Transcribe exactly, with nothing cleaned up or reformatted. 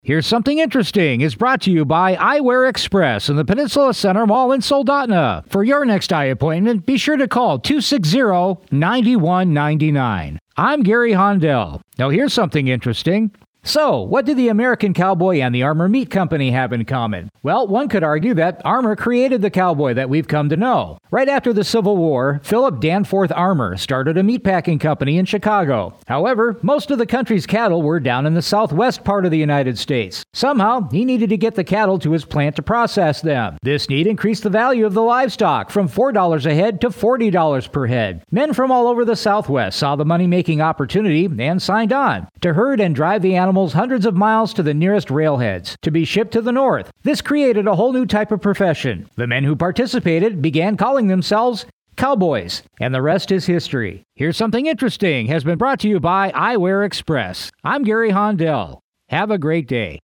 Here's Something Interesting is brought to you by Eyewear Express in the Peninsula Center Mall in Soldotna. For your next eye appointment, be sure to call two six zero, nine one nine nine. I'm Gary Hondell. Now here's something interesting. So, what do the American cowboy and the Armour Meat Company have in common? Well, one could argue that Armour created the cowboy that we've come to know. Right after the Civil War, Philip Danforth Armour started a meatpacking company in Chicago. However, most of the country's cattle were down in the southwest part of the United States. Somehow, he needed to get the cattle to his plant to process them. This need increased the value of the livestock from four dollars a head to forty dollars per head. Men from all over the Southwest saw the money-making opportunity and signed on to herd and drive the animals hundreds of miles to the nearest railheads to be shipped to the north. This created a whole new type of profession. The men who participated began calling themselves cowboys, and the rest is history. Here's Something Interesting has been brought to you by Eyewear Express. I'm Gary Hondell. Have a great day.